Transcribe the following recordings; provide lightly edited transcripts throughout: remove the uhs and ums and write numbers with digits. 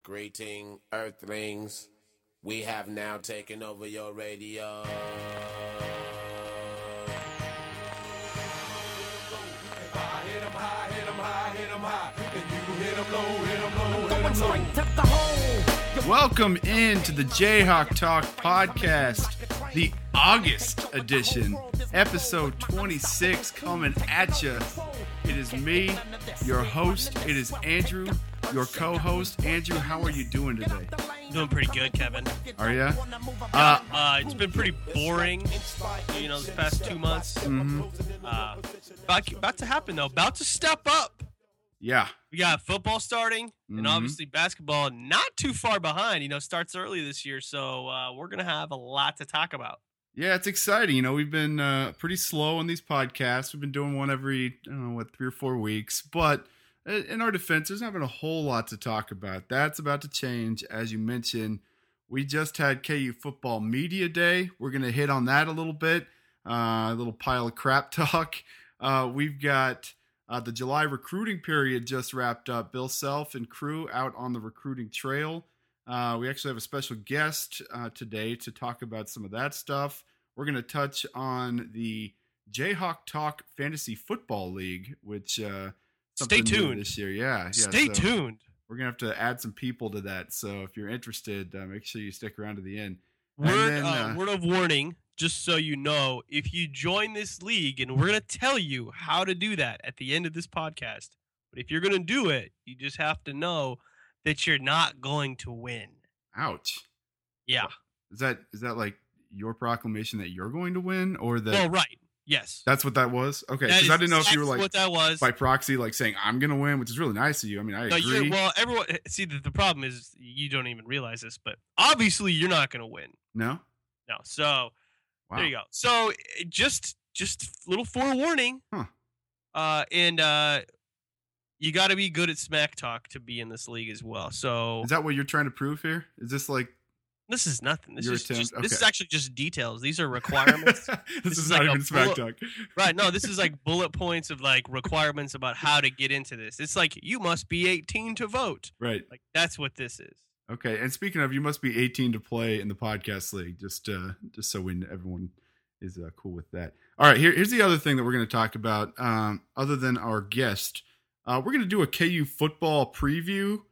Greeting, Earthlings. We have now taken over your radio. Welcome into the Jayhawk Talk podcast, the August edition, episode 26 coming at you. It is me, your host. It is Andrew, your co-host. Andrew, how are you doing today? Doing pretty good, Kevin. Are you? It's been pretty boring, this past 2 months. Mm-hmm. About to happen, though. About to step up. Yeah. We got football starting, Mm-hmm. and obviously basketball not too far behind. Starts early this year, so we're going to have a lot to talk about. Yeah, it's exciting. We've been pretty slow on these podcasts. We've been doing one every, 3 or 4 weeks. But in our defense, there's not been a whole lot to talk about. That's about to change. As you mentioned, we just had KU Football Media Day. We're going to hit on that a little bit. A little pile of crap talk. We've got the July recruiting period just wrapped up. Bill Self and crew out on the recruiting trail. We actually have a special guest today to talk about some of that stuff. We're going to touch on the Jayhawk Talk Fantasy Football League, which Stay tuned this year. Yeah. Stay tuned. We're going to have to add some people to that. So if you're interested, make sure you stick around to the end. Word of warning, just so you know, if you join this league, and we're going to tell you how to do that at the end of this podcast. But if you're going to do it, you just have to know that you're not going to win. Ouch. Yeah. Is that like your proclamation that you're going to win, or that? Oh, right. Yes. That's what that was? Okay. Because I didn't know if you were like what that was. by proxy, like saying I'm going to win, which is really nice of you. I mean, I agree. Everyone, see, the problem is you don't even realize this, but obviously you're not going to win. No? So Wow. There you go. So just a little forewarning. Huh. And you got to be good at smack talk to be in this league as well. So Is that what you're trying to prove here? Is this like this is nothing. This your is attempt? this is Okay. actually just details. These are requirements. this is like not a even smack bullet- talk. Right. No, this is like bullet points of like requirements about how to get into this. It's like you must be 18 to vote. Right. Like that's what this is. Okay. And speaking of, you must be 18 to play in the podcast league. Just so everyone is cool with that. All right. Here's the other thing that we're going to talk about. Other than our guest, we're going to do a KU football preview.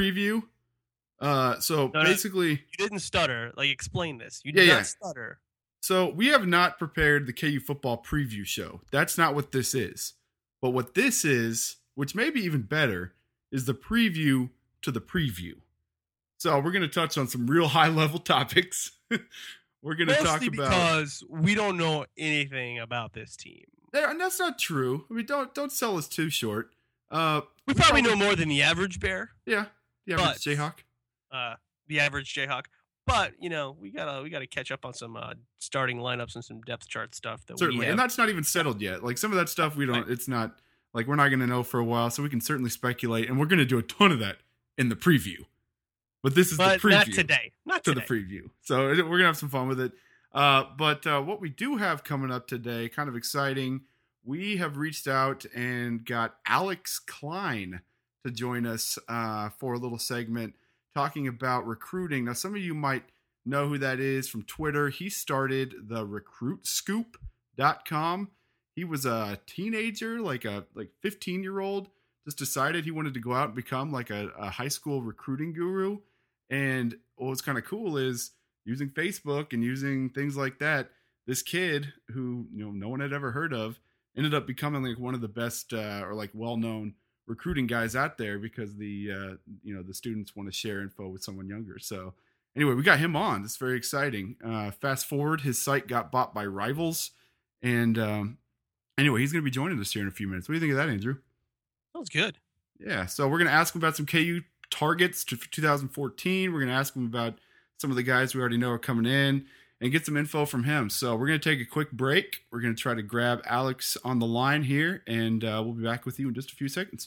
Basically, you didn't stutter. Like explain this. You Yeah, did yeah. not stutter. So we have not prepared the KU football preview show. That's not what this is. But what this is, which may be even better, is the preview to the preview. So we're going to touch on some real high level topics. We're going to talk about because we don't know anything about this team. And that's not true. I mean, don't sell us too short. We probably know more than the average bear. Yeah, the average Jayhawk. The average Jayhawk. But we gotta catch up on some starting lineups and some depth chart stuff that Certainly, we have. and that's not even settled yet. Like some of that stuff, we don't. Right. It's not like we're not going to know for a while, so we can certainly speculate, and we're going to do a ton of that in the preview. But this is the preview. Not today. Not to today. the preview. So we're going to have some fun with it. But what we do have coming up today, kind of exciting, we have reached out and got Alex Klein to join us for a little segment talking about recruiting. Now, some of you might know who that is from Twitter. He started the recruitscoop.com. He was a teenager, like 15-year-old, just decided he wanted to go out and become like a high school recruiting guru. And what's kind of cool is using Facebook and using things like that, this kid who no one had ever heard of ended up becoming like one of the best or like well-known recruiting guys out there because the students want to share info with someone younger. So anyway, we got him on. It's very exciting. Fast forward, his site got bought by Rivals, and anyway, he's going to be joining us here in a few minutes. What do you think of that, Andrew? Sounds good. Yeah, so we're going to ask him about some KU targets for 2014. We're going to ask him about some of the guys we already know are coming in and get some info from him. So we're going to take a quick break. We're going to try to grab Alex on the line here, and we'll be back with you in just a few seconds.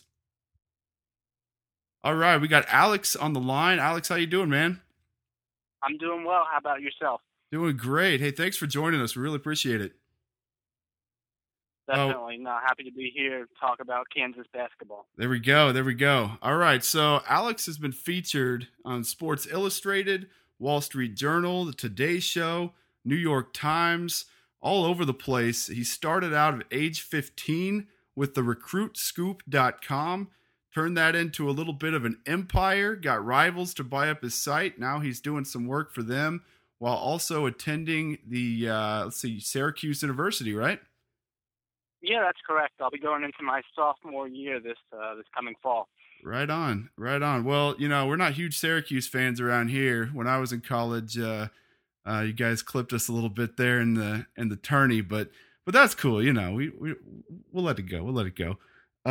All right, we got Alex on the line. Alex, how you doing, man? I'm doing well. How about yourself? Doing great. Hey, thanks for joining us. We really appreciate it. Definitely. No, happy to be here to talk about Kansas basketball. There we go. There we go. All right. So Alex has been featured on Sports Illustrated, Wall Street Journal, The Today Show, New York Times, all over the place. He started out at age 15 with the recruitscoop.com, turned that into a little bit of an empire, got rivals to buy up his site. Now he's doing some work for them while also attending the, Syracuse University, right? Yeah, that's correct. I'll be going into my sophomore year this coming fall. Right on, right on. Well, we're not huge Syracuse fans around here. When I was in college, you guys clipped us a little bit there in the tourney, but that's cool. We'll let it go. We'll let it go.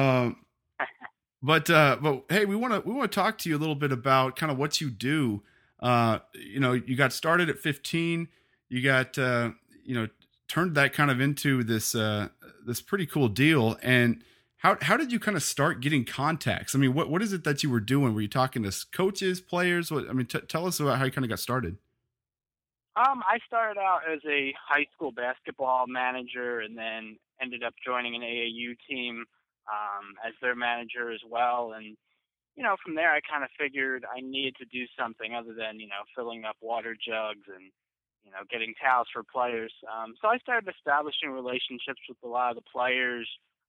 But hey, we want to talk to you a little bit about kind of what you do. You got started at 15. You got turned that kind of into this pretty cool deal. And how did you kind of start getting contacts? I mean, what is it that you were doing? Were you talking to coaches, players? Tell us about how you kind of got started. I started out as a high school basketball manager and then ended up joining an AAU team as their manager as well. And, from there I kind of figured I needed to do something other than, filling up water jugs and, getting towels for players. So I started establishing relationships with a lot of the players,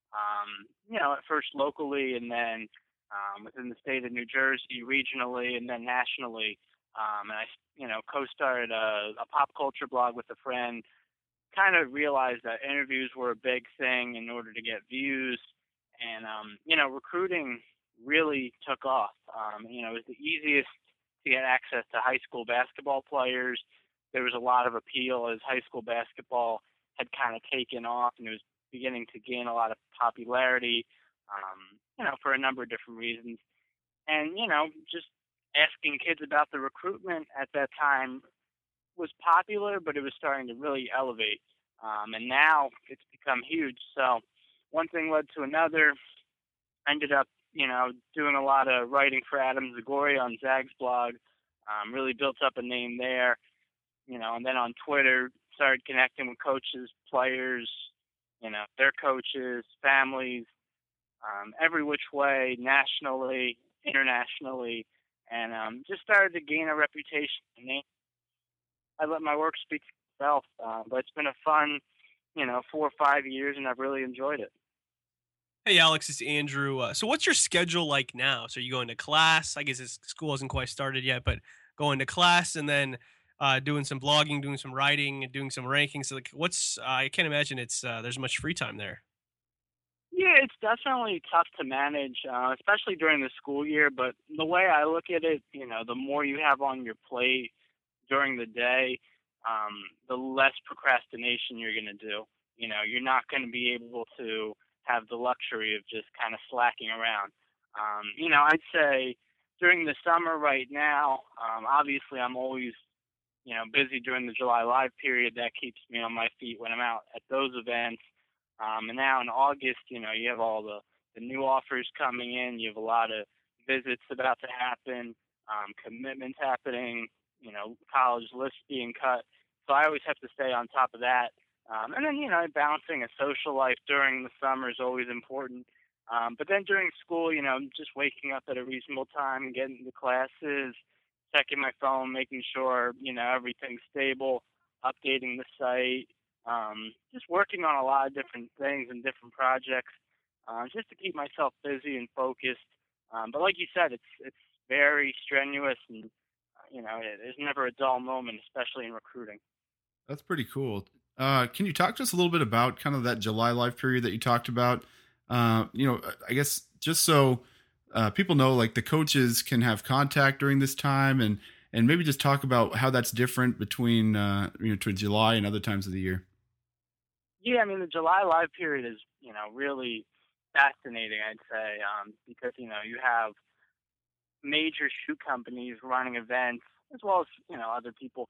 at first locally and then within the state of New Jersey, regionally, and then nationally. And I, co-started a pop culture blog with a friend, kind of realized that interviews were a big thing in order to get views. And, recruiting really took off. It was the easiest to get access to high school basketball players. There was a lot of appeal as high school basketball had kind of taken off and it was beginning to gain a lot of popularity, for a number of different reasons. And, just asking kids about the recruitment at that time was popular, but it was starting to really elevate. And now it's become huge. So one thing led to another. Ended up, doing a lot of writing for Adam Zagoria on Zag's blog. Really built up a name there. And then on Twitter, started connecting with coaches, players, their coaches, families, every which way, nationally, internationally, and just started to gain a reputation. I let my work speak for itself, but it's been a fun, 4 or 5 years, and I've really enjoyed it. Hey, Alex, it's Andrew. So what's your schedule like now? So are you going to class? I guess school hasn't quite started yet, but going to class and then doing some blogging, doing some writing, and doing some rankings. So I can't imagine there's much free time there. Yeah, it's definitely tough to manage, especially during the school year. But the way I look at it, the more you have on your plate during the day, the less procrastination you're going to do. You're not going to be able to have the luxury of just kind of slacking around. I'd say during the summer right now, obviously I'm always, busy during the July Live period. That keeps me on my feet when I'm out at those events. And now in August, you have all the new offers coming in. You have a lot of visits about to happen, commitments happening, college lists being cut. So I always have to stay on top of that. And then, balancing a social life during the summer is always important. But then during school, just waking up at a reasonable time, getting to classes, checking my phone, making sure, everything's stable, updating the site, just working on a lot of different things and different projects, just to keep myself busy and focused. But like you said, it's very strenuous and, there's never a dull moment, especially in recruiting. That's pretty cool. Can you talk to us a little bit about kind of that July Live period that you talked about? I guess just so people know, like the coaches can have contact during this time and maybe just talk about how that's different between, between July and other times of the year. Yeah, I mean, the July Live period is, really fascinating, I'd say, because, you have major shoe companies running events as well as, other people.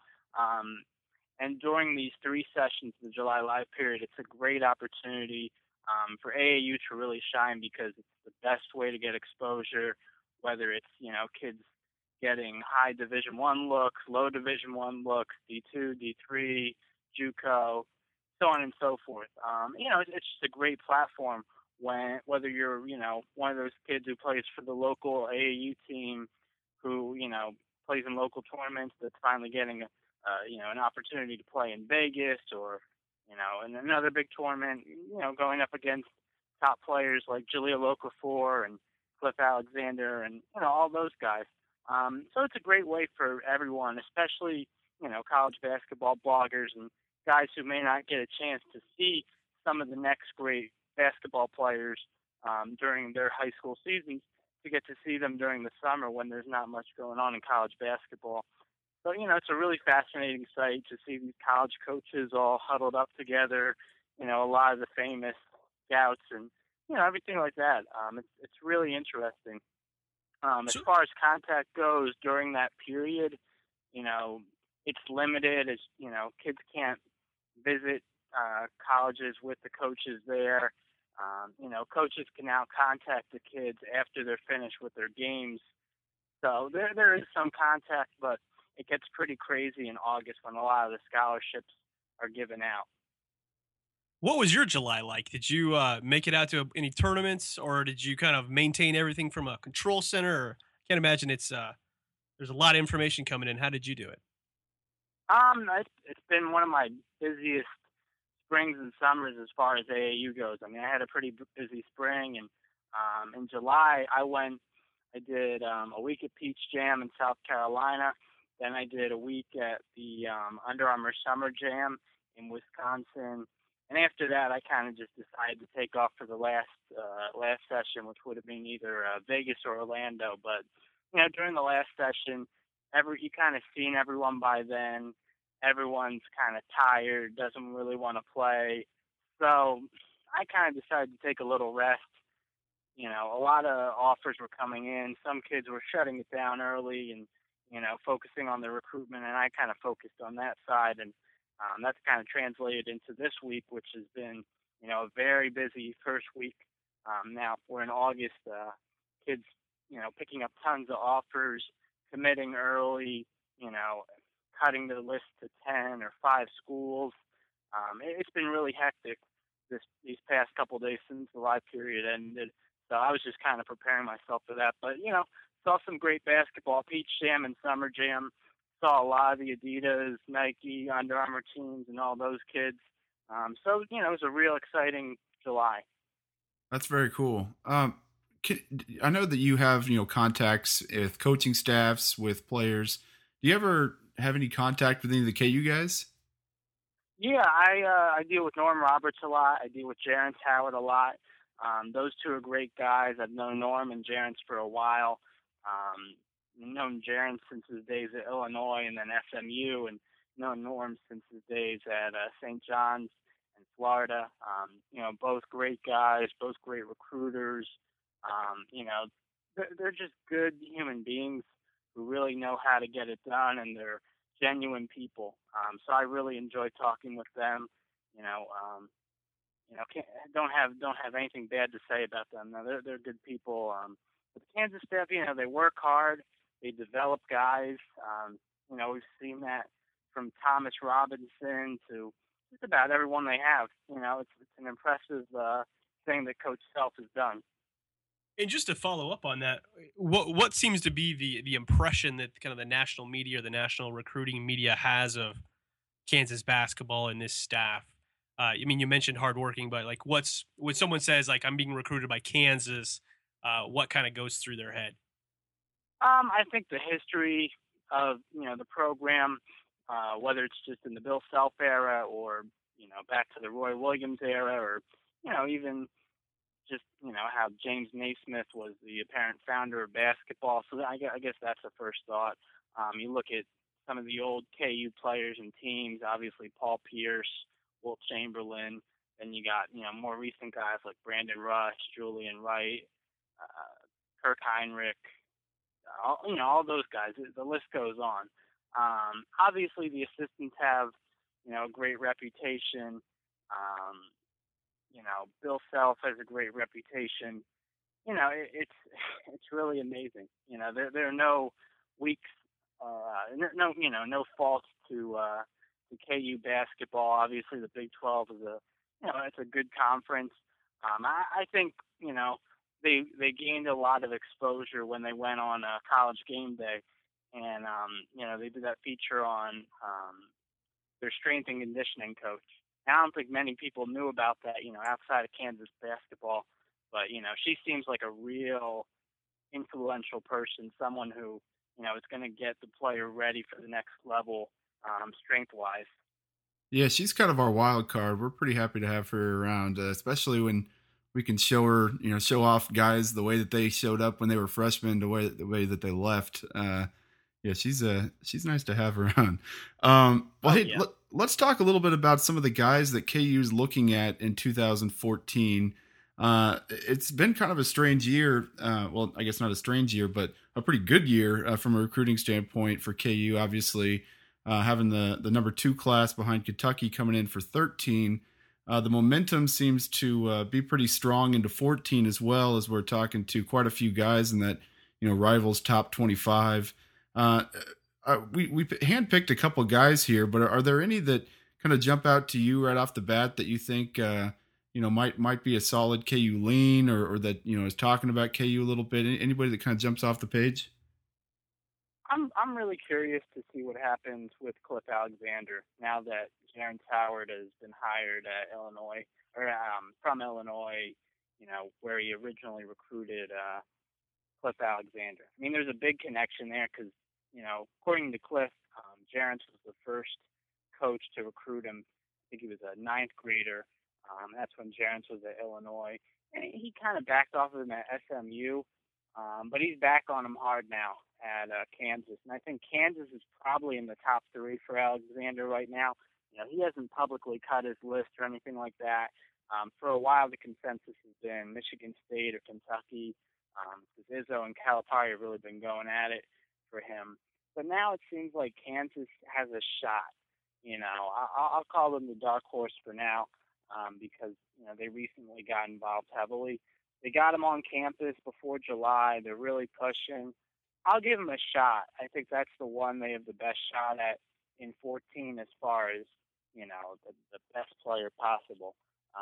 And during these 3 sessions of the July Live period, it's a great opportunity for AAU to really shine because it's the best way to get exposure, whether it's, kids getting high Division I looks, low Division I looks, D2, D3, JUCO. so on and so forth. It's just a great platform whether you're, one of those kids who plays for the local AAU team, who, plays in local tournaments that's finally getting, an opportunity to play in Vegas or, in another big tournament, going up against top players like Jaleel Okafor and Cliff Alexander and, all those guys. So it's a great way for everyone, especially, college basketball bloggers and guys who may not get a chance to see some of the next great basketball players during their high school seasons, to get to see them during the summer when there's not much going on in college basketball. So, it's a really fascinating sight to see these college coaches all huddled up together, a lot of the famous scouts and, everything like that. It's really interesting. As far as contact goes during that period, it's limited. As kids can't visit colleges with the coaches there. Coaches can now contact the kids after they're finished with their games. So there is some contact, but it gets pretty crazy in August when a lot of the scholarships are given out. What was your July like? Did you make it out to any tournaments, or did you kind of maintain everything from a control center? Or, I can't imagine there's a lot of information coming in. How did you do it? It's been one of my busiest springs and summers as far as AAU goes. I mean, I had a pretty busy spring, and in July I did a week at Peach Jam in South Carolina. Then I did a week at the Under Armour Summer Jam in Wisconsin. And after that, I kind of just decided to take off for the last session, which would have been either Vegas or Orlando. But, during the last session, you kind of seen everyone by then. Everyone's kind of tired, doesn't really want to play. So I kind of decided to take a little rest. A lot of offers were coming in. Some kids were shutting it down early and, focusing on the recruitment. And I kind of focused on that side. And that's kind of translated into this week, which has been, a very busy first week. Now we're in August. Kids, picking up tons of offers, committing early, cutting the list to 10 or 5 schools. It's been really hectic these past couple of days since the live period ended. So I was just kind of preparing myself for that. But, saw some great basketball, Peach Jam and Summer Jam. Saw a lot of the Adidas, Nike, Under Armour teams and all those kids. So, it was a real exciting July. That's very cool. I know that you have, contacts with coaching staffs, with players. Do you ever have any contact with any of the KU guys? Yeah, I deal with Norm Roberts a lot. I deal with Jarence Howard a lot. Those two are great guys. I've known Norm and Jarence for a while. Known Jarence since his days at Illinois and then SMU, and known Norm since his days at St. John's in Florida. Both great guys, both great recruiters. They're just good human beings who really know how to get it done, and they're genuine people. So I really enjoy talking with them. Don't have anything bad to say about them. No, they're good people. But the Kansas staff, they work hard. They develop guys. We've seen that from Thomas Robinson to just about everyone they have. It's an impressive thing that Coach Self has done. And just to follow up on that, what seems to be the impression that kind of the national media or the national recruiting media has of Kansas basketball and this staff? You mentioned hardworking, but like, when someone says like I'm being recruited by Kansas, what kind of goes through their head? I think the history of the program, whether it's just in the Bill Self era or back to the Roy Williams era, or even just how James Naismith was the apparent founder of basketball. So I guess that's the first thought. You look at some of the old KU players and teams, obviously Paul Pierce, Wilt Chamberlain. Then you got more recent guys like Brandon Rush, Julian Wright, Kirk Heinrich. All those guys. The list goes on. Obviously, the assistants have a great reputation. Bill Self has a great reputation. It's really amazing. There are no weeks, no faults to the KU basketball. Obviously, the Big 12 is it's a good conference. I think, they gained a lot of exposure when they went on College Game Day, and they did that feature on their strength and conditioning coach. And I don't think many people knew about that, outside of Kansas basketball, but she seems like a real influential person, someone who is going to get the player ready for the next level, strength-wise. Yeah, she's kind of our wild card. We're pretty happy to have her around, especially when we can show her, show off guys the way that they showed up when they were freshmen, the way that they left. Yeah, she's nice to have around. Let's talk a little bit about some of the guys that KU's looking at in 2014. It's been kind of a strange year. Well, I guess not a strange year, but a pretty good year from a recruiting standpoint for KU. Obviously, having the number 2 class behind Kentucky coming in for 13. The momentum seems to be pretty strong into 14 as well, as we're talking to quite a few guys in that Rivals top 25. We handpicked a couple guys here, but are there any that kind of jump out to you right off the bat that you think might be a solid KU lean, or that is talking about KU a little bit? Anybody that kind of jumps off the page? I'm really curious to see what happens with Cliff Alexander now that Jaron Howard has been hired at Illinois, or from Illinois, where he originally recruited Cliff Alexander. I mean, there's a big connection there because, according to Cliff, Jaron was the first coach to recruit him. I think he was a 9th grader. That's when Jaron was at Illinois. And he kind of backed off of him at SMU, but he's back on him hard now at Kansas. And I think Kansas is probably in the top 3 for Alexander right now. He hasn't publicly cut his list or anything like that. For a while, the consensus has been Michigan State or Kentucky. Izzo and Calipari have really been going at it for him. But now it seems like Kansas has a shot. I'll call them the dark horse for now, because they recently got involved heavily. They got him on campus before July. They're really pushing. I'll give them a shot. I think that's the one they have the best shot at in 14 as far as, the best player possible.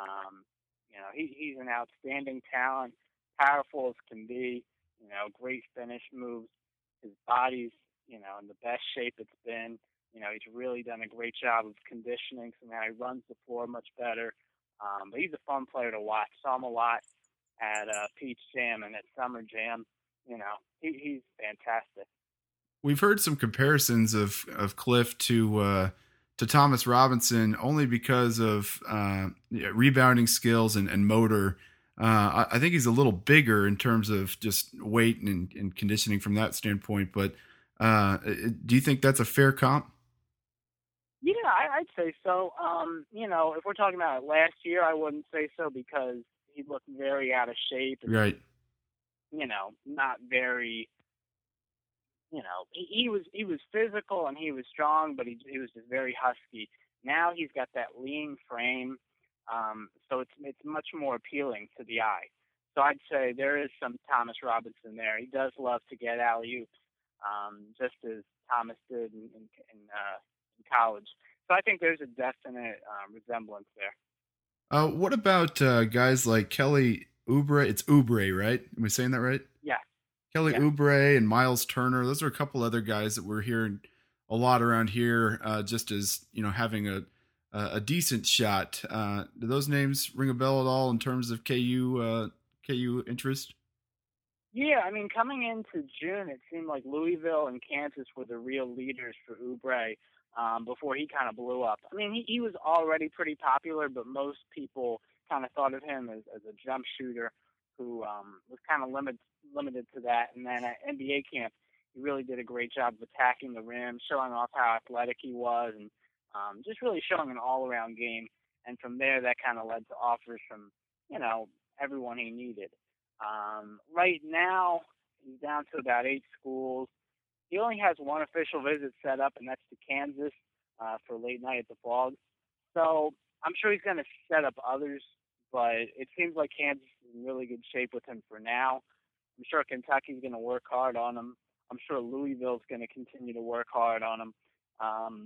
He's an outstanding talent, powerful as can be, great finish moves. His body's, in the best shape it's been. He's really done a great job of conditioning, so now he runs the floor much better. But he's a fun player to watch. Saw him a lot at Peach Jam and at Summer Jam. He's fantastic. We've heard some comparisons of Cliff to Thomas Robinson only because of rebounding skills and motor. I think he's a little bigger in terms of just weight and conditioning from that standpoint. But do you think that's a fair comp? Yeah, I'd say so. If we're talking about last year, I wouldn't say so because he looked very out of shape. And, right. Not very. He was physical and he was strong, but he was just very husky. Now he's got that lean frame, so it's much more appealing to the eye. So I'd say there is some Thomas Robinson there. He does love to get alley-oops, just as Thomas did in college. So I think there's a definite resemblance there. What about guys like Kelly Oubre? It's Oubre, right? Am I saying that right? Yeah. Kelly Oubre and Miles Turner. Those are a couple other guys that we're hearing a lot around here, just as having a decent shot. Do those names ring a bell at all in terms of KU interest? Yeah, I mean, coming into June, it seemed like Louisville and Kansas were the real leaders for Oubre before he kind of blew up. I mean, he was already pretty popular, but most people kind of thought of him as a jump shooter who was kind of limited to that. And then at NBA camp, he really did a great job of attacking the rim, showing off how athletic he was, and just really showing an all-around game. And from there, that kind of led to offers from, everyone he needed. Right now, he's down to about 8 schools. He only has one official visit set up, and that's to Kansas for late night at the Phog. So I'm sure he's going to set up others, but it seems like Kansas is in really good shape with him for now. I'm sure Kentucky's going to work hard on him. I'm sure Louisville's going to continue to work hard on him.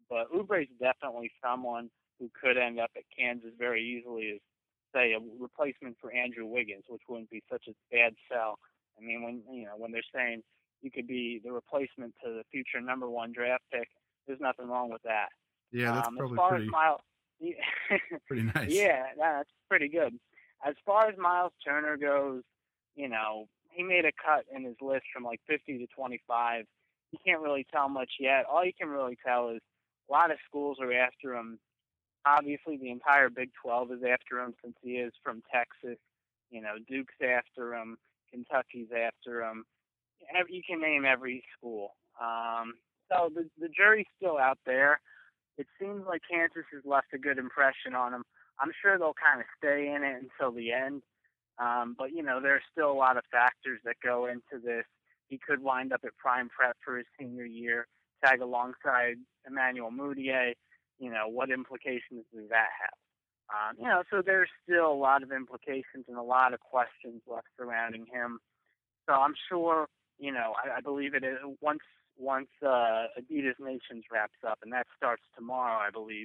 but Oubre's definitely someone who could end up at Kansas very easily as, say, a replacement for Andrew Wiggins, which wouldn't be such a bad sell. I mean, when they're saying you could be the replacement to the future number 1 draft pick, there's nothing wrong with that. Yeah, that's probably as far pretty, as Miles, pretty nice. Yeah, that's pretty good. As far as Miles Turner goes, he made a cut in his list from like 50 to 25. You can't really tell much yet. All you can really tell is a lot of schools are after him. Obviously, the entire Big 12 is after him since he is from Texas. Duke's after him. Kentucky's after him. You can name every school. So the jury's still out there. It seems like Kansas has left a good impression on him. I'm sure they'll kind of stay in it until the end. But, there's still a lot of factors that go into this. He could wind up at Prime Prep for his senior year, tag alongside Emmanuel Mudiay. What implications does that have? So there's still a lot of implications and a lot of questions left surrounding him. So I'm sure, I believe it is once Adidas Nations wraps up, and that starts tomorrow, I believe.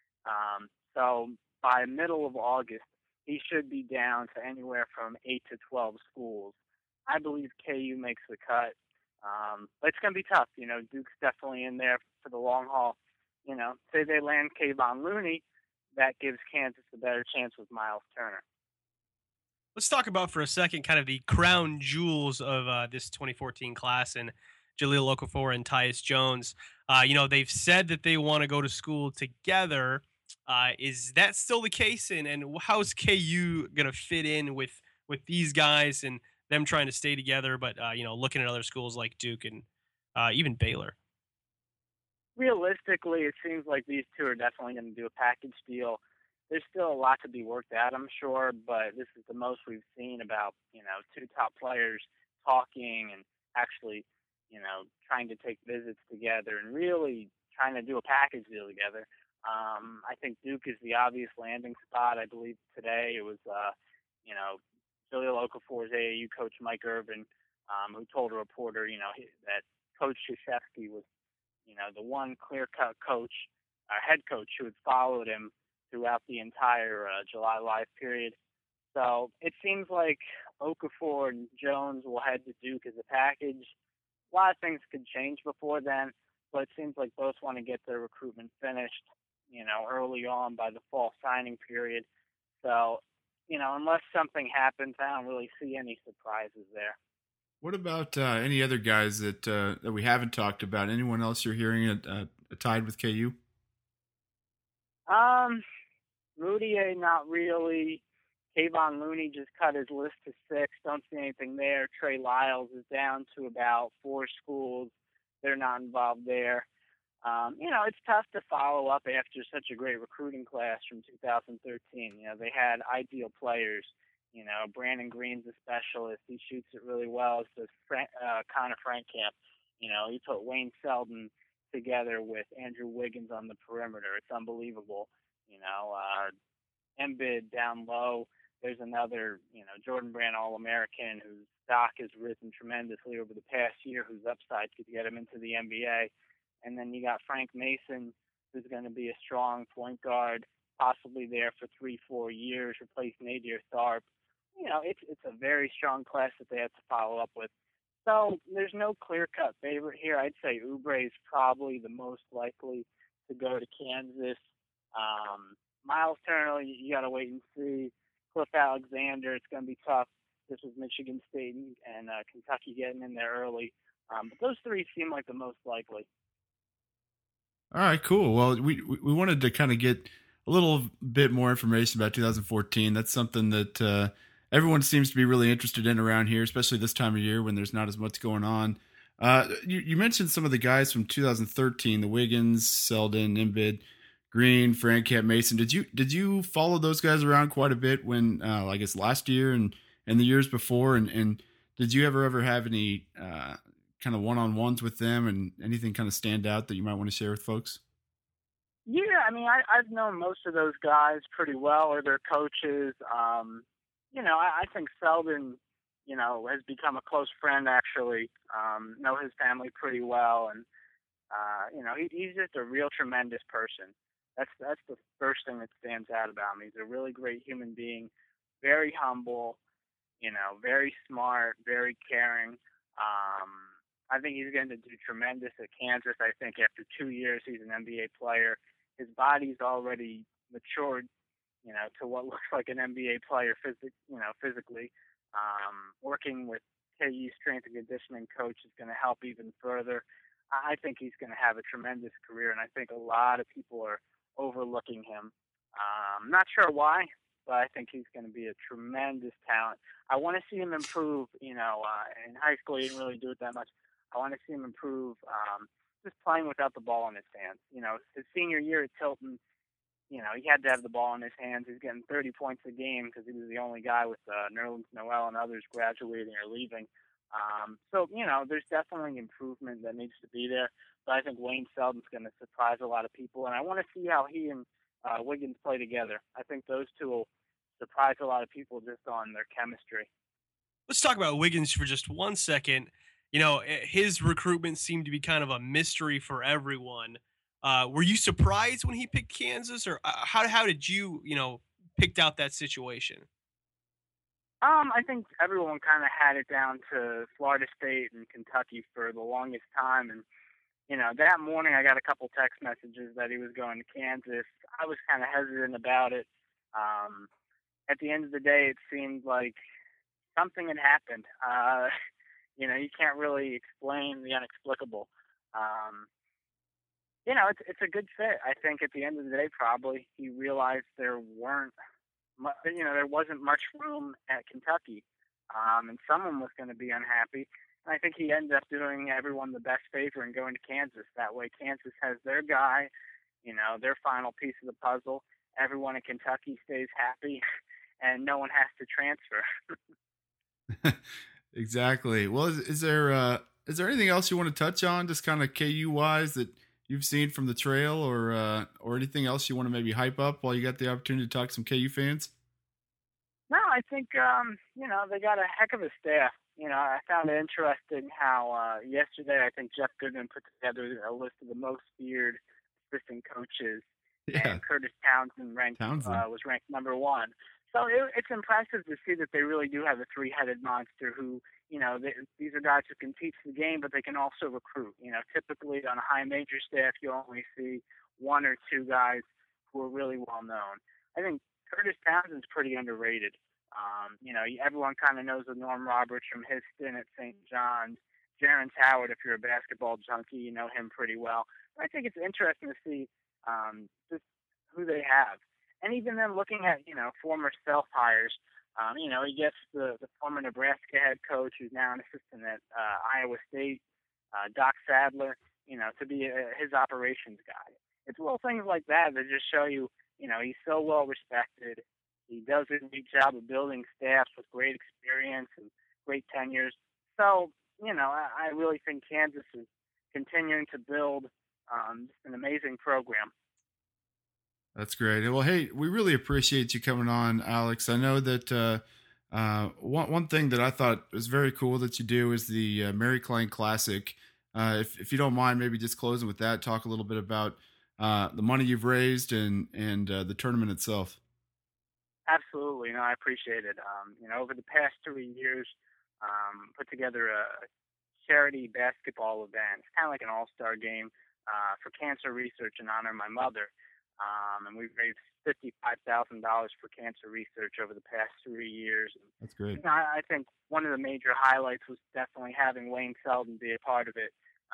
So by middle of August, he should be down to anywhere from 8 to 12 schools. I believe KU makes the cut. But it's going to be tough. Duke's definitely in there for the long haul. Say they land Kayvon Looney, that gives Kansas a better chance with Miles Turner. Let's talk about for a second kind of the crown jewels of this 2014 class and Jahlil Okafor and Tyus Jones. They've said that they want to go to school together. Is that still the case? And how's KU going to fit in with these guys and them trying to stay together, but, looking at other schools like Duke and even Baylor? Realistically, it seems like these two are definitely going to do a package deal. There's still a lot to be worked out, I'm sure, but this is the most we've seen about, two top players talking and actually, trying to take visits together and really trying to do a package deal together. I think Duke is the obvious landing spot. I believe today it was, Jahlil Okafor's AAU coach, Mike Irvin, who told a reporter, that Coach Krzyzewski was, the one clear-cut coach, head coach who had followed him throughout the entire July Live period. So it seems like Okafor and Jones will head to Duke as a package. A lot of things could change before then, but it seems like both want to get their recruitment finished, early on by the fall signing period. So, unless something happens, I don't really see any surprises there. What about any other guys that we haven't talked about? Anyone else you're hearing tied with KU? Mudiay, not really. Kayvon Looney just cut his list to 6. Don't see anything there. Trey Lyles is down to about 4 schools. They're not involved there. It's tough to follow up after such a great recruiting class from 2013. They had ideal players. Brandon Green's a specialist. He shoots it really well. So Connor Frankamp, he put Wayne Selden together with Andrew Wiggins on the perimeter. It's unbelievable. Embiid down low. There's another, Jordan Brand All-American whose stock has risen tremendously over the past year, whose upside could get him into the NBA. And then you got Frank Mason, who's going to be a strong point guard, possibly there for 3-4 years, replace Nadir Tharp. It's a very strong class that they have to follow up with. So there's no clear-cut favorite here. I'd say Oubre is probably the most likely to go to Kansas. Miles Turner, you got to wait and see. Cliff Alexander, it's going to be tough. This was Michigan State and Kentucky getting in there early. But those three seem like the most likely. All right, cool. Well, we wanted to kind of get a little bit more information about 2014. That's something that everyone seems to be really interested in around here, especially this time of year when there's not as much going on. You mentioned some of the guys from 2013, the Wiggins, Selden, Embiid, Green, Frankamp, Mason. Did you follow those guys around quite a bit when I guess last year and the years before? And did you ever have any kind of one-on-ones with them and anything kind of stand out that you might want to share with folks? Yeah, I've known most of those guys pretty well, or their coaches. I think Selden, has become a close friend, actually. Know his family pretty well. And, He's just a real tremendous person. That's the first thing that stands out about him. He's a really great human being, very humble, very smart, very caring. I think he's going to do tremendous at Kansas. I think after 2 years, he's an NBA player. His body's already matured, to what looks like an NBA player physically. Working with KU strength and conditioning coach is going to help even further. I think he's going to have a tremendous career, and I think a lot of people are overlooking him. Not sure why, but I think he's going to be a tremendous talent. I want to see him improve. In high school, he didn't really do it that much. I want to see him improve just playing without the ball in his hands. His senior year at Tilton, he had to have the ball in his hands. He's getting 30 points a game because he was the only guy with Nerlens Noel and others graduating or leaving. So there's definitely improvement that needs to be there. But I think Wayne Selden's going to surprise a lot of people, and I want to see how he and Wiggins play together. I think those two will surprise a lot of people just on their chemistry. Let's talk about Wiggins for just 1 second. His recruitment seemed to be kind of a mystery for everyone. Were you surprised when he picked Kansas, or how did you, picked out that situation? I think everyone kind of had it down to Florida State and Kentucky for the longest time. And, that morning I got a couple text messages that he was going to Kansas. I was kind of hesitant about it. At the end of the day, it seemed like something had happened. You can't really explain the inexplicable. It's a good fit. I think at the end of the day, probably he realized there wasn't much room at Kentucky, and someone was going to be unhappy. And I think he ended up doing everyone the best favor and going to Kansas. That way, Kansas has their guy, their final piece of the puzzle. Everyone in Kentucky stays happy, and no one has to transfer. Exactly. Well, is there anything else you want to touch on, just kind of KU wise, that you've seen from the trail, or anything else you want to maybe hype up while you got the opportunity to talk to some KU fans? No, I think they got a heck of a staff. I found it interesting how yesterday I think Jeff Goodman put together a list of the most feared assistant coaches, and Curtis Townsend was ranked number 1. So it's impressive to see that they really do have a three-headed monster who, these are guys who can teach the game, but they can also recruit. Typically on a high major staff, you only see 1 or 2 guys who are really well known. I think Curtis Townsend's pretty underrated. Everyone kind of knows of Norm Roberts from his stint at St. John's. Jaron Howard, if you're a basketball junkie, you know him pretty well. But I think it's interesting to see just who they have. And even then looking at, former self-hires, he gets the former Nebraska head coach who's now an assistant at Iowa State, Doc Sadler, to be his operations guy. It's little things like that that just show you, he's so well respected. He does a great job of building staffs with great experience and great tenures. So, I really think Kansas is continuing to build just an amazing program. That's great. Well, hey, we really appreciate you coming on, Alex. I know that one thing that I thought was very cool that you do is the Mary Klein Classic. If you don't mind, maybe just closing with that, talk a little bit about the money you've raised and the tournament itself. Absolutely. I appreciate it. Over the past 3 years, put together a charity basketball event. It's kind of like an all-star game for cancer research in honor of my mother. And we've raised $55,000 for cancer research over the past 3 years. That's great. I think one of the major highlights was definitely having Wayne Selden be a part of it.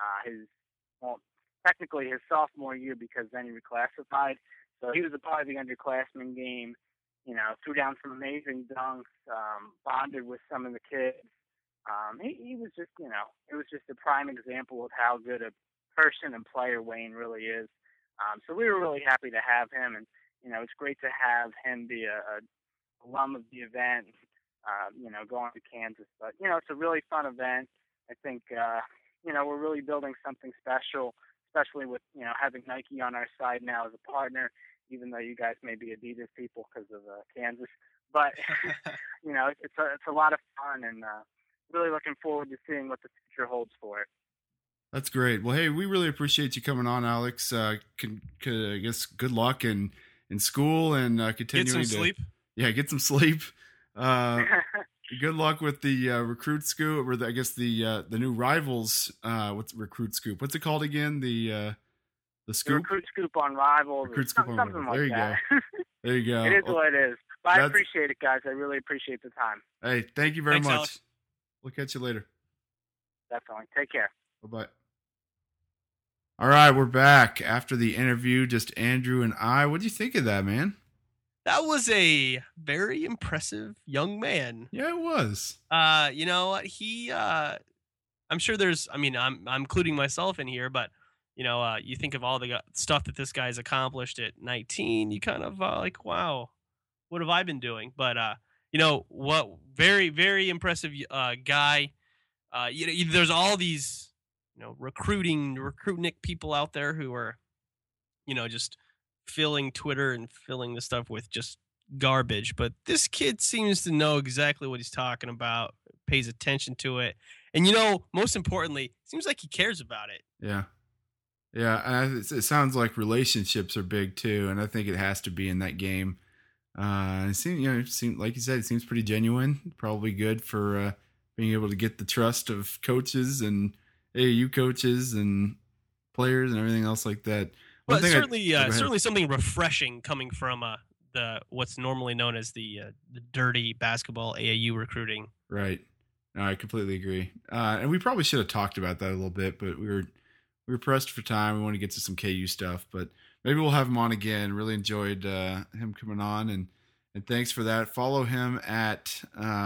Technically his sophomore year, because then he reclassified. So he was a part of the underclassmen game. Threw down some amazing dunks, bonded with some of the kids. He was just, it was just a prime example of how good a person and player Wayne really is. So we were really happy to have him, and it's great to have him be a alum of the event. Going to Kansas, but it's a really fun event. I think we're really building something special, especially with having Nike on our side now as a partner. Even though you guys may be Adidas people because of Kansas, but it's a lot of fun, and really looking forward to seeing what the future holds for it. That's great. Well, hey, we really appreciate you coming on, Alex. I guess good luck in school and continuing Get some sleep. Yeah, get some sleep. Good luck with the recruit scoop, or I guess the new rivals. What's recruit scoop? What's it called again? The scoop. The recruit scoop on Rivals. Recruit scoop on something Rivals. like There you that. go. There you go. It is what it is. But I appreciate it, guys. I really appreciate the time. Hey, thank you very Thanks, much. Alex. We'll catch you later. Definitely. Take care. Bye-bye. All right, we're back after the interview. Just Andrew and I. What do you think of that, man? That was a very impressive young man. Yeah, it was. You know what? I'm sure I'm including myself in here, but you think of all the stuff that this guy's accomplished at 19, you kind of like, wow, what have I been doing? But what? Very, very impressive guy. There's all these recruitnik people out there who are just filling Twitter and filling the stuff with just garbage, but this kid seems to know exactly what he's talking about, pays attention to it, and most importantly, seems like he cares about it. And it sounds like relationships are big too, and I think it has to be in that game. It seemed like you said, it seems pretty genuine, probably good for being able to get the trust of coaches and AAU coaches and players and everything else like that. But certainly something refreshing coming from the what's normally known as the dirty basketball AAU recruiting. Right. No, I completely agree. And we probably should have talked about that a little bit, but we were pressed for time. We want to get to some KU stuff, but maybe we'll have him on again. Really enjoyed him coming on, and thanks for that. Follow him at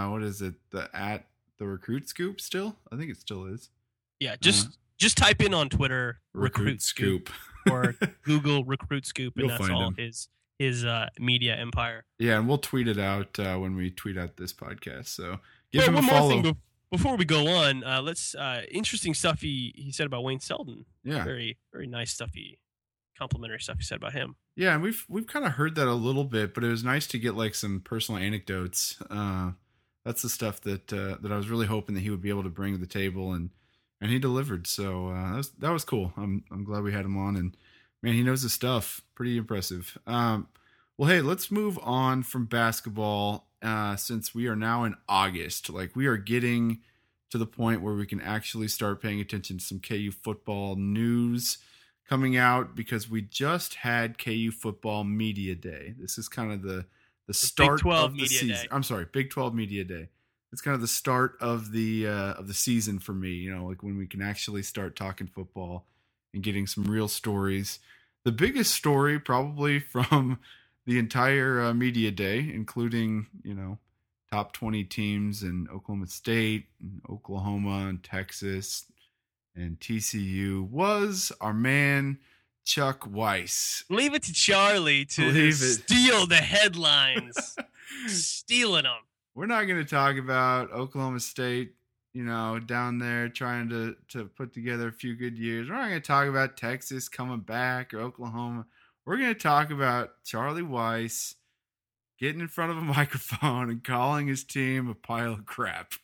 at the Recruit Scoop still? I think it still is. Yeah, just type in on Twitter Recruit Scoop or Google Recruit Scoop, and that's all his media empire. Yeah, and we'll tweet it out when we tweet out this podcast. So give him a follow. More thing before we go on, let's interesting stuff he said about Wayne Selden. Yeah, very very nice stuff. Complimentary stuff he said about him. Yeah, and we've kind of heard that a little bit, but it was nice to get like some personal anecdotes. That's the stuff that I was really hoping that he would be able to bring to the table, and he delivered. So that was cool. I'm glad we had him on, and man, he knows his stuff. Pretty impressive. Well, hey, let's move on from basketball since we are now in August. Like, we are getting to the point where we can actually start paying attention to some KU football news coming out, because we just had KU football media day. This is kind of the start of the season. Day. I'm sorry, Big 12 media day. It's kind of the start of the season for me. Like when we can actually start talking football and getting some real stories. The biggest story probably from the entire media day, including top 20 teams in Oklahoma State, and Oklahoma, and Texas, and TCU, was our man Chuck Weiss. Leave it to Charlie to steal the headlines. Stealing them. We're not going to talk about Oklahoma State, down there trying to put together a few good years. We're not going to talk about Texas coming back or Oklahoma. We're going to talk about Charlie Weiss getting in front of a microphone and calling his team a pile of crap.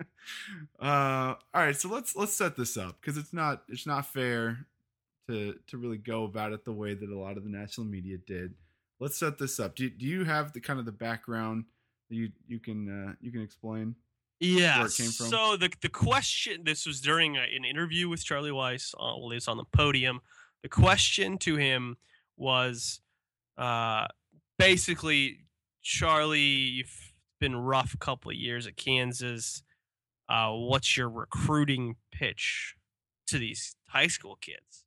All right, so let's set this up, because it's not fair to really go about it the way that a lot of the national media did. Let's set this up. Do you have the kind of the background that you can explain? Yeah. Where it came from? So the question, this was during an interview with Charlie Weiss while he was on the podium. The question to him was basically, Charlie, you've been rough a couple of years at Kansas. What's your recruiting pitch to these high school kids?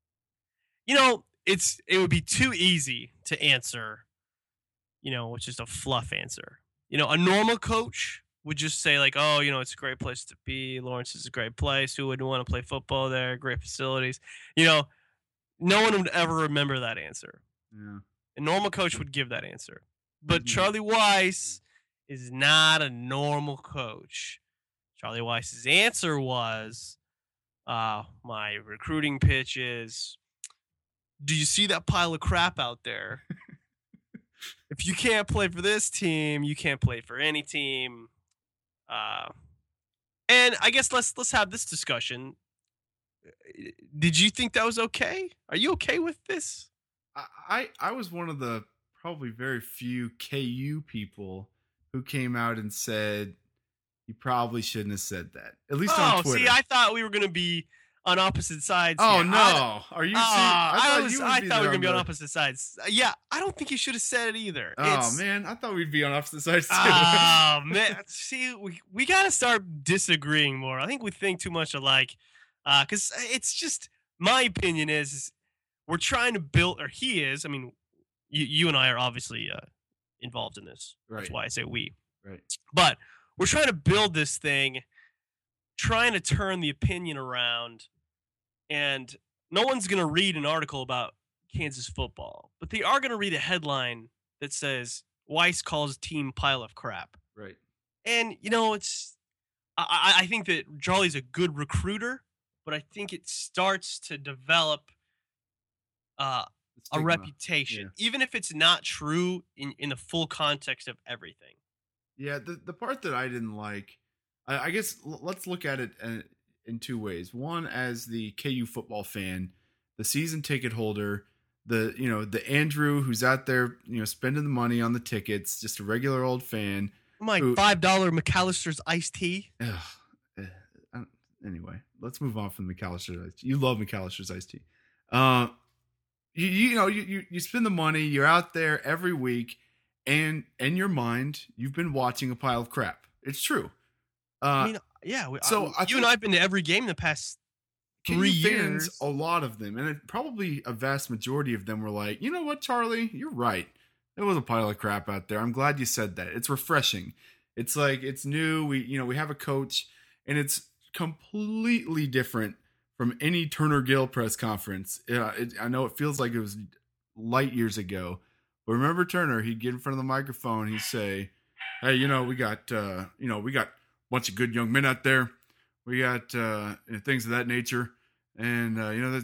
It would be too easy to answer, with just a fluff answer. A normal coach would just say like, oh, it's a great place to be. Lawrence is a great place. Who wouldn't want to play football there? Great facilities. No one would ever remember that answer. Yeah. A normal coach would give that answer. But Charlie Weiss is not a normal coach. Charlie Weiss's answer was, my recruiting pitch is, do you see that pile of crap out there? If you can't play for this team, you can't play for any team. And I guess let's have this discussion. did you think that was okay? Are you okay with this? I was one of the probably very few KU people who came out and said you probably shouldn't have said that. At least on Twitter. See, I thought we were going to be on opposite sides. Oh, here. no. Are you serious? I thought we were going to be on opposite sides. Yeah, I don't think you should have said it either. Man. I thought we'd be on opposite sides too. Oh, man. See, we got to start disagreeing more. I think we think too much alike. Because it's just, my opinion is we're trying to build, or he is. I mean, you and I are obviously involved in this. Right. That's why I say we. Right. But we're trying to build this thing, trying to turn the opinion around, and no one's going to read an article about Kansas football, but they are going to read a headline that says Weiss calls team pile of crap. Right. And, it's I think that Charlie's a good recruiter, but I think it starts to develop a reputation, even if it's not true in the full context of everything. Yeah, the part that I didn't like, I guess let's look at it in two ways. One, as the KU football fan, the season ticket holder, the Andrew who's out there, spending the money on the tickets, just a regular old fan. My $5 McAllister's iced tea. Anyway, let's move on from McAllister's iced tea. You love McAllister's iced tea. You spend the money. You're out there every week. And in your mind, you've been watching a pile of crap. It's true. Yeah. You and I've been to every game in the past 3 years. A lot of them, and probably a vast majority of them were like, you know what, Charlie? You're right. It was a pile of crap out there. I'm glad you said that. It's refreshing. It's like, it's new. We have a coach, and it's completely different from any Turner Gill press conference. I know it feels like it was light years ago. But remember Turner, he'd get in front of the microphone, he'd say, hey, we got a bunch of good young men out there. We got things of that nature. And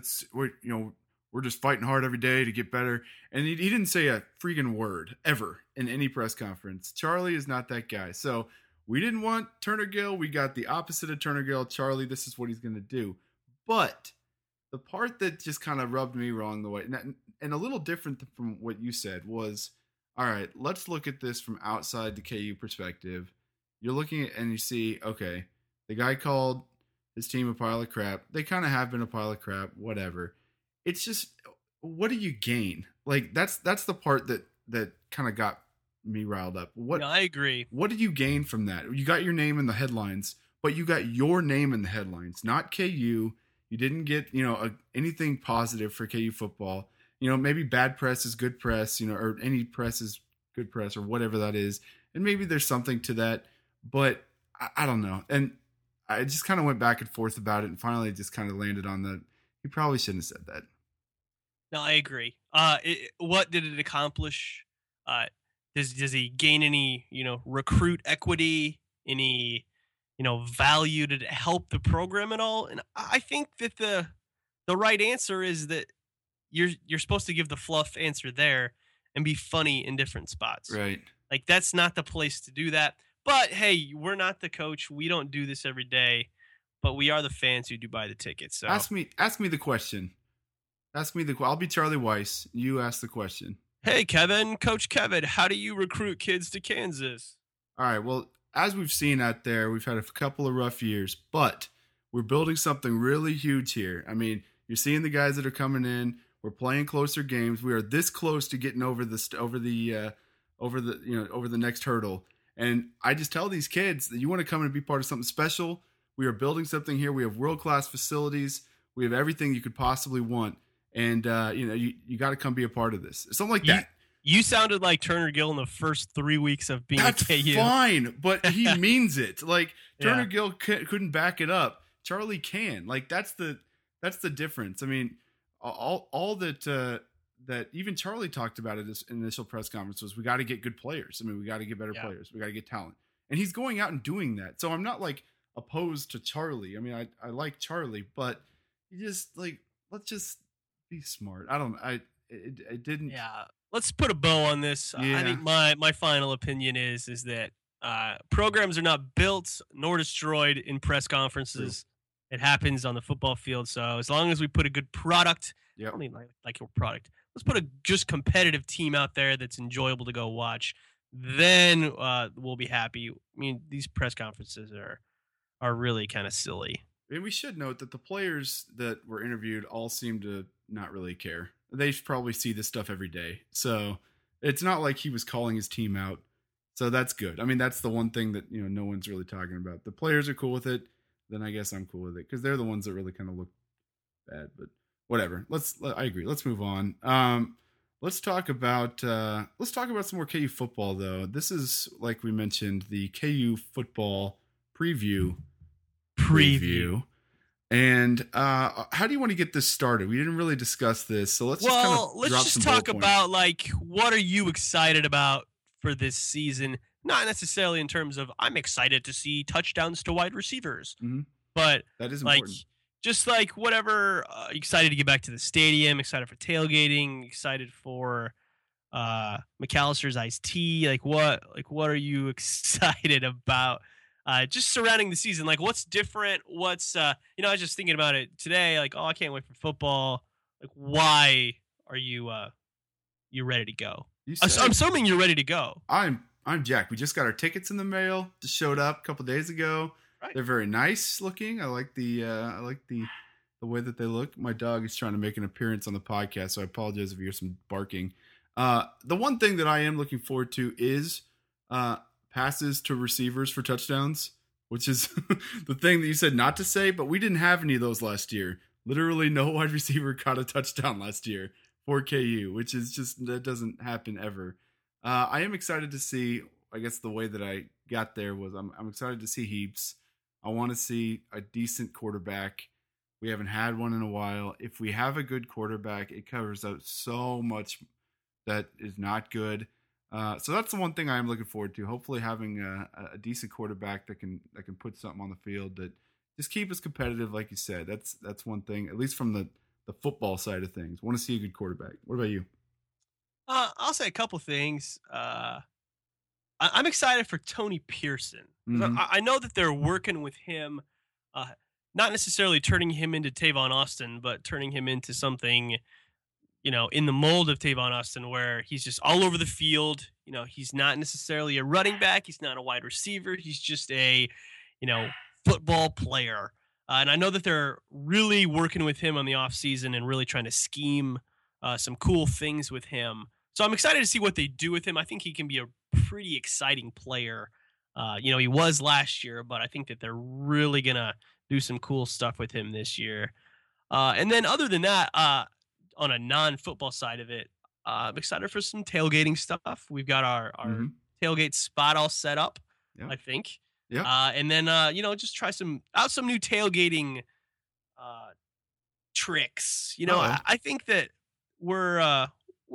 we're just fighting hard every day to get better. And he didn't say a freaking word ever in any press conference. Charlie is not that guy. So we didn't want Turner Gill. We got the opposite of Turner Gill. Charlie, this is what he's going to do. But the part that just kind of rubbed me wrong the way, and a little different from what you said, was, all right, let's look at this from outside the KU perspective. You're looking at, and you see, okay, the guy called his team a pile of crap. They kind of have been a pile of crap, whatever. It's just, what do you gain? Like, that's the part that kind of got me riled up. I agree. What did you gain from that? You got your name in the headlines, but you got your name in the headlines, not KU. You didn't get, anything positive for KU football. Maybe bad press is good press, or any press is good press, or whatever that is. And maybe there's something to that, but I don't know. And I just kind of went back and forth about it, and finally just kind of landed on that. He probably shouldn't have said that. No, I agree. What did it accomplish? Does he gain any, recruit equity, any, value? Did it help the program at all? And I think that the right answer is that you're supposed to give the fluff answer there and be funny in different spots. Right. Like, that's not the place to do that. But hey, we're not the coach. We don't do this every day, but we are the fans who do buy the tickets. So ask me the question. I'll be Charlie Weiss. You ask the question. Hey, Kevin, Coach Kevin, how do you recruit kids to Kansas? All right. Well, as we've seen out there, we've had a couple of rough years, but we're building something really huge here. I mean, you're seeing the guys that are coming in. We're playing closer games. We are this close to getting over the next hurdle. And I just tell these kids that you want to come and be part of something special. We are building something here. We have world-class facilities. We have everything you could possibly want. And, you got to come be a part of this. Something like that. You sounded like Turner Gill in the first 3 weeks of being That's at KU. Fine, but he means it. Like, Turner Gill couldn't back it up. Charlie can. Like, that's the difference. I mean, all that even Charlie talked about at his initial press conference was, we got to get good players. I mean, we got to get better players. We got to get talent. And he's going out and doing that. So I'm not like opposed to Charlie. I mean, I like Charlie, but you just like, let's just be smart. I don't know. It didn't. Yeah. Let's put a bow on this. Yeah. I think my final opinion is that programs are not built nor destroyed in press conferences. It happens on the football field. So as long as we put a good product, Yep. I don't mean like your product. Let's put a just competitive team out there that's enjoyable to go watch. Then we'll be happy. I mean, these press conferences are really kind of silly. And we should note that the players that were interviewed all seem to not really care. They probably see this stuff every day. So it's not like he was calling his team out. So that's good. I mean, that's the one thing that, no one's really talking about. The players are cool with it. Then I guess I'm cool with it because they're the ones that really kind of look bad, but whatever. I agree. Let's move on. Let's talk about some more KU football though. This is, like we mentioned, the KU football preview. And how do you want to get this started? We didn't really discuss this, so let's just talk about like what are you excited about for this season? Not necessarily in terms of I'm excited to see touchdowns to wide receivers, but that is like important. Just like whatever. Excited to get back to the stadium. Excited for tailgating. Excited for McAllister's iced tea. Like what are you excited about? Just surrounding the season, like what's different? What's I was just thinking about it today. Like, oh, I can't wait for football. Like, why are you ready to go? I'm assuming you're ready to go. I'm Jack. We just got our tickets in the mail. Just showed up a couple days ago. Right. They're very nice looking. I like the way that they look. My dog is trying to make an appearance on the podcast, so I apologize if you hear some barking. The one thing that I am looking forward to is passes to receivers for touchdowns, which is the thing that you said not to say, but we didn't have any of those last year. Literally no wide receiver caught a touchdown last year for KU, which is just, that doesn't happen ever. I am excited to see, I guess the way that I got there was I'm excited to see Heaps. I want to see a decent quarterback. We haven't had one in a while. If we have a good quarterback, it covers up so much that is not good. So that's the one thing I am looking forward to. Hopefully having a decent quarterback that can put something on the field that just keep us competitive, like you said. That's one thing, at least from the football side of things. Want to see a good quarterback. What about you? I'll say a couple things. I'm excited for Tony Pearson. I know that they're working with him, not necessarily turning him into Tavon Austin, but turning him into something, in the mold of Tavon Austin, where he's just all over the field. He's not necessarily a running back. He's not a wide receiver. He's just a, football player. And I know that they're really working with him on the offseason and really trying to scheme some cool things with him. So I'm excited to see what they do with him. I think he can be a pretty exciting player. He was last year, but I think that they're really going to do some cool stuff with him this year. And then other than that, on a non-football side of it, I'm excited for some tailgating stuff. We've got our tailgate spot all set up, I think. Yeah. And then, just try some new tailgating tricks. I think that we're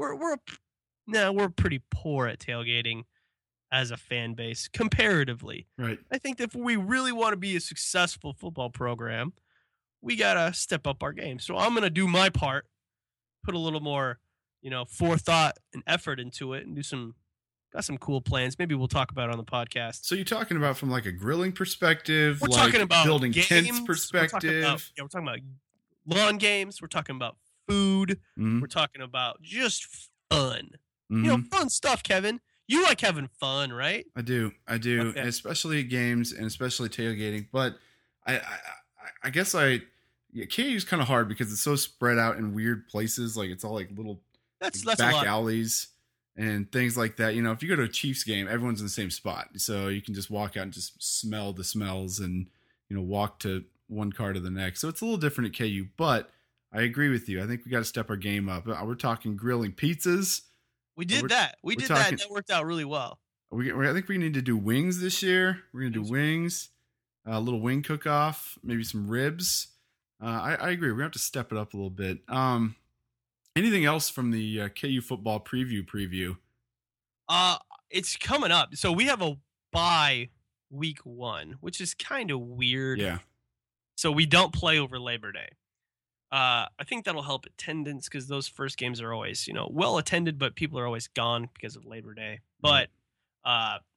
pretty poor at tailgating as a fan base comparatively. Right. I think that if we really want to be a successful football program, we got to step up our game. So I'm going to do my part, put a little more, forethought and effort into it and got some cool plans. Maybe we'll talk about it on the podcast. So you're talking about from like a grilling perspective, we're talking about building games, tents perspective. We're talking about lawn games. We're talking about food. We're talking about just fun. Fun stuff, Kevin. You like having fun, right? I do, okay. Especially at games and especially tailgating. But I guess KU is kind of hard because it's so spread out in weird places. Like it's all like little that's back alleys and things like that. If you go to a Chiefs game, everyone's in the same spot, so you can just walk out and just smell the smells and walk to one car to the next. So it's a little different at KU, but I agree with you. I think we got to step our game up. We're talking grilling pizzas. We did that. That worked out really well. I think we need to do wings this year. We're going to do wings, a little wing cook-off, maybe some ribs. I agree. We're going to have to step it up a little bit. Anything else from the KU football preview? It's coming up. So we have a bye week 1, which is kind of weird. Yeah. So we don't play over Labor Day. I think that'll help attendance because those first games are always, well attended, but people are always gone because of Labor Day. But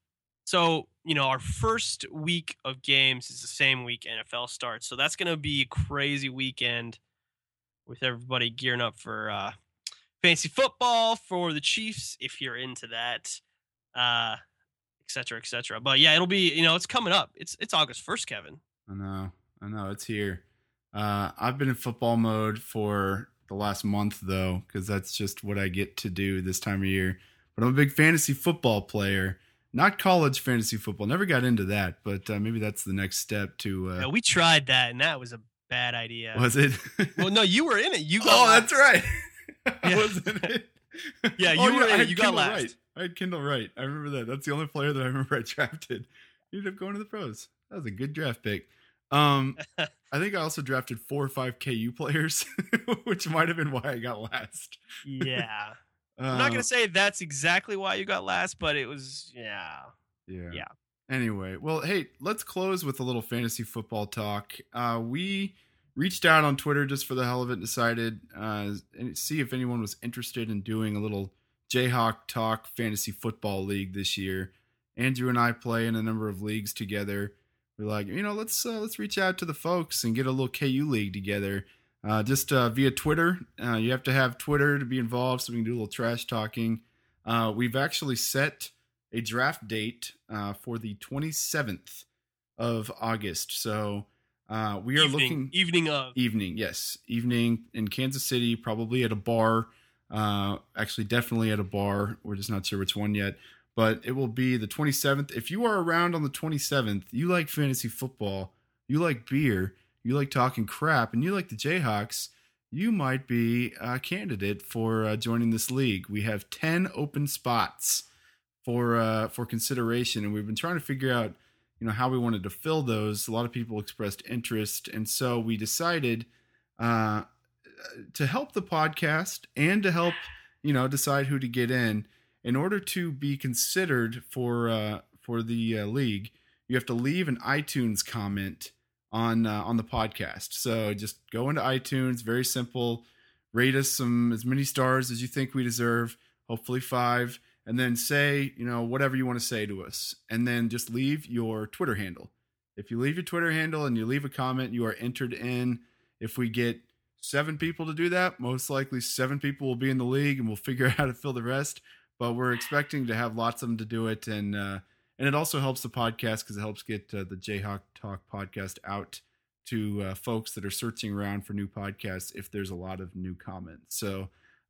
So, our first week of games is the same week NFL starts. So that's going to be a crazy weekend with everybody gearing up for fantasy football for the Chiefs, if you're into that, et cetera, et cetera. But yeah, it'll be, it's coming up. It's August 1st, Kevin. I know. It's here. I've been in football mode for the last month, though, because that's just what I get to do this time of year. But I'm a big fantasy football player. Not college fantasy football. Never got into that, but maybe that's the next step to... Yeah, we tried that, and that was a bad idea. Was it? Well, no, you were in it. You got that's right. I Yeah. wasn't in it. Yeah, you were in it. You got Kendall last. Wright. I had Kendall Wright. I remember that. That's the only player that I remember I drafted. He ended up going to the pros. That was a good draft pick. I think I also drafted 4 or 5 KU players, which might have been why I got last. Yeah. I'm not going to say that's exactly why you got last, but it was, yeah. Anyway, well, hey, let's close with a little fantasy football talk. We reached out on Twitter just for the hell of it, decided and see if anyone was interested in doing a little Jayhawk Talk Fantasy Football League this year. Andrew and I play in a number of leagues together. We're like, let's reach out to the folks and get a little KU league together. Just via Twitter. You have to have Twitter to be involved, so we can do a little trash talking. We've actually set a draft date for the 27th of August. So we are looking... Evening in Kansas City, probably at a bar. Actually, definitely at a bar. We're just not sure which one yet. But it will be the 27th. If you are around on the 27th, you like fantasy football, you like beer, you like talking crap, and you like the Jayhawks, you might be a candidate for joining this league. We have 10 open spots for consideration, and we've been trying to figure out, how we wanted to fill those. A lot of people expressed interest, and so we decided to help the podcast and to help, decide who to get in order to be considered for the league. You have to leave an iTunes comment on the podcast. So just go into iTunes, very simple, rate us as many stars as you think we deserve, hopefully 5, and then say, whatever you want to say to us, and then just leave your Twitter handle. If you leave your Twitter handle and you leave a comment, you are entered in. If we get 7 people to do that, most likely 7 people will be in the league, and we'll figure out how to fill the rest. But we're expecting to have lots of them to do it, and it also helps the podcast because it helps get the Jayhawk Talk podcast out to folks that are searching around for new podcasts if there's a lot of new comments. So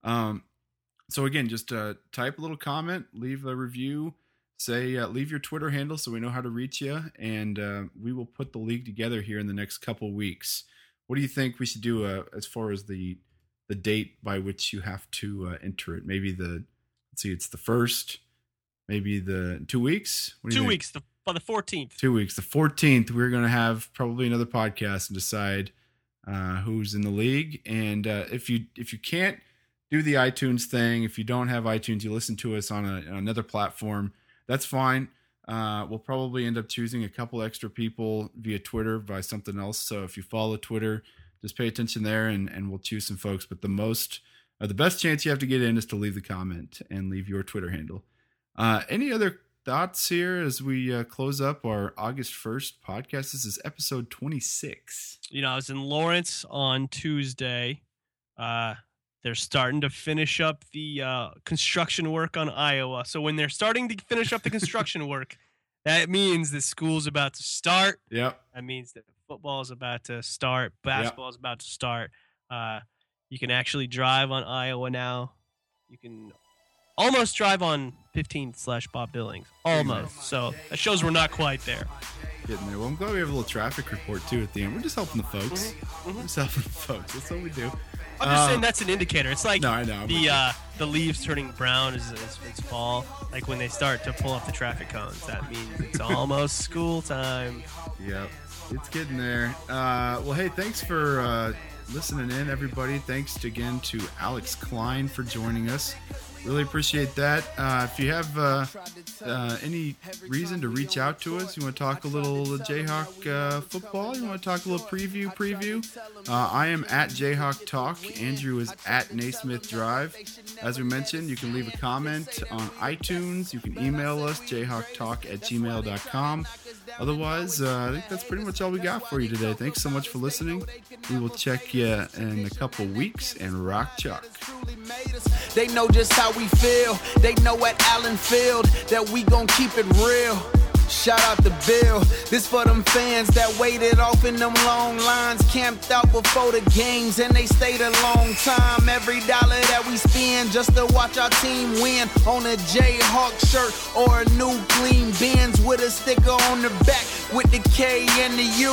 again, just type a little comment, leave a review, say leave your Twitter handle so we know how to reach you, and we will put the league together here in the next couple weeks. What do you think we should do as far as the date by which you have to enter it? Maybe it's the 1st, maybe the 2 weeks. What do you 2 think? weeks, by the 14th. 2 weeks, the 14th. We're going to have probably another podcast and decide who's in the league. And if you can't do the iTunes thing, if you don't have iTunes, you listen to us on another platform, that's fine. We'll probably end up choosing a couple extra people via Twitter by something else. So if you follow Twitter, just pay attention there, and we'll choose some folks. But the best chance you have to get in is to leave the comment and leave your Twitter handle. Any other thoughts here as we close up our August 1st podcast? This is episode 26. I was in Lawrence on Tuesday. They're starting to finish up the construction work on Iowa. So when they're starting to finish up the construction work, that means the school's about to start. Yep. That means that football is about to start. Basketball is about to start. You can actually drive on Iowa now. You can almost drive on 15/Bob Billings. Almost. So that shows we're not quite there. Getting there. Well, I'm glad we have a little traffic report, too, at the end. We're just helping the folks. We're just helping the folks. That's what we do. I'm just saying that's an indicator. It's like no, I know. The leaves turning brown as it's fall. Like when they start to pull up the traffic cones, that means it's almost school time. Yep. It's getting there. Well, hey, thanks for listening in, everybody. Thanks again to Alex Klein for joining us. Really appreciate that. If you have any reason to reach out to us, you want to talk a little Jayhawk football, you want to talk a little preview, I am at Jayhawk Talk. Andrew is at Naismith Drive. As we mentioned, you can leave a comment on iTunes. You can email us, jayhawktalk@gmail.com. Otherwise, I think that's pretty much all we got for you today. Thanks so much for listening. We will check you in a couple weeks, and rock chalk. They know just how we feel. They know at Allen Field that we gon' keep it real. Shout out to Bill. This for them fans that waited off in them long lines, camped out before the games, and they stayed a long time. Every dollar that we spend just to watch our team win, on a Jayhawk shirt or a new clean Benz with a sticker on the back with the K and the U.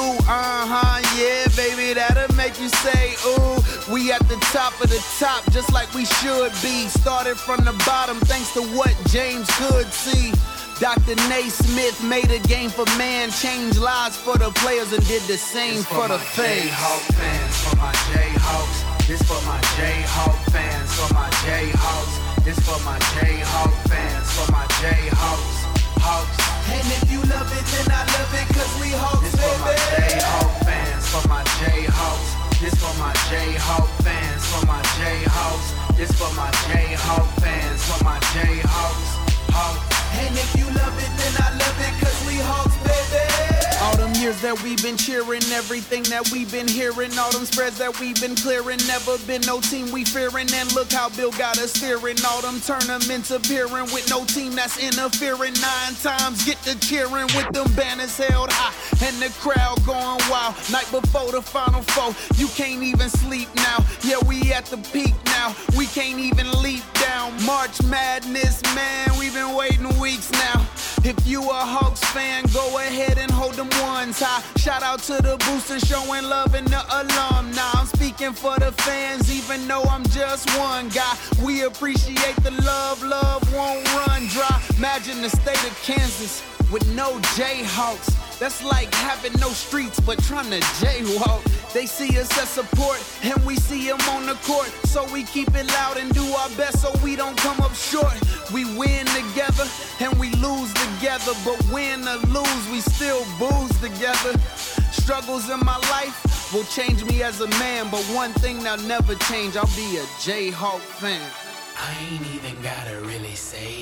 Yeah, baby, that'll make you say, ooh. We at the top of the top, just like we should be. Started from the bottom, thanks to what James could see. Dr. Naismith made a game for man, changed lives for the players, and did the same for the fans. Jayhawk fans, for my Jayhawks. This for my Jayhawk fans, for my Jayhawks. This for my Jayhawk fans, for my Jayhawks. Hawks. And if you love it, then I love it, cause we Hawks, this baby. This for my Jayhawk fans, for my Jayhawks. This for my Jayhawk fans, for my Jayhawks. This for my Jayhawk fans, for my Jayhawks. Hawks. And if you love it, then I love it, cause we Hawks, baby. All them years that we've been cheering, everything that we've been hearing, all them spreads that we've been clearing, never been no team we fearing, and look how Bill got us steering. All them tournaments appearing with no team that's interfering. 9 times get to cheering with them banners held high and the crowd going wild. Night before the Final Four, you can't even sleep now. Yeah, we at the peak now, we can't even leap down. March Madness, man, we've been waiting weeks now. If you a Hawks fan, go ahead and hold them ones high. Shout out to the boosters showing love and the alumni. I'm speaking for the fans, even though I'm just one guy. We appreciate the love, love won't run dry. Imagine the state of Kansas with no Jayhawks. That's like having no streets but trying to jaywalk. They see us as support and we see them on the court, so we keep it loud and do our best so we don't come up short. We win together and we lose together, but win or lose we still booze together. Struggles in my life will change me as a man, but one thing that'll never change, I'll be a Jayhawk fan. I ain't even gotta really say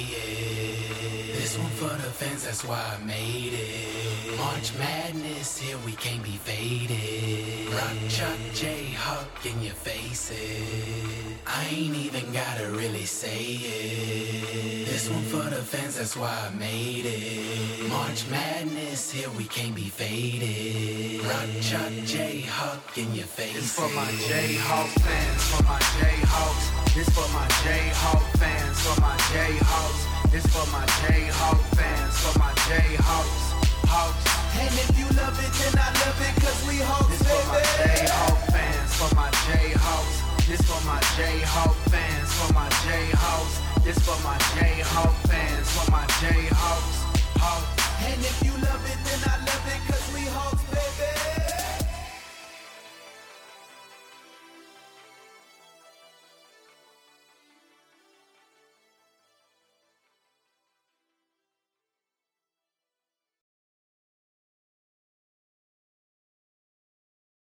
it. This one for the fans, that's why I made it. March Madness, here we can't be faded. Rock, chalk, Jayhawk in your faces. I ain't even gotta really say it. This one for the fans, that's why I made it. March Madness, here we can't be faded. Rock, chalk, Jayhawk in your faces. This for my Jayhawk fans, for my Jayhawks. This for my Jayhawk fans, for my Jayhawks. This for my Jayhawk fans, for my Jayhawks. Hawks. And if you love it, then I love it, cause we Hawks, this baby. For my Jayhawk fans, for my Jayhawks. This for my Jayhawk fans, for my Jayhawks. This for my Jayhawk fans, for my Jayhawks.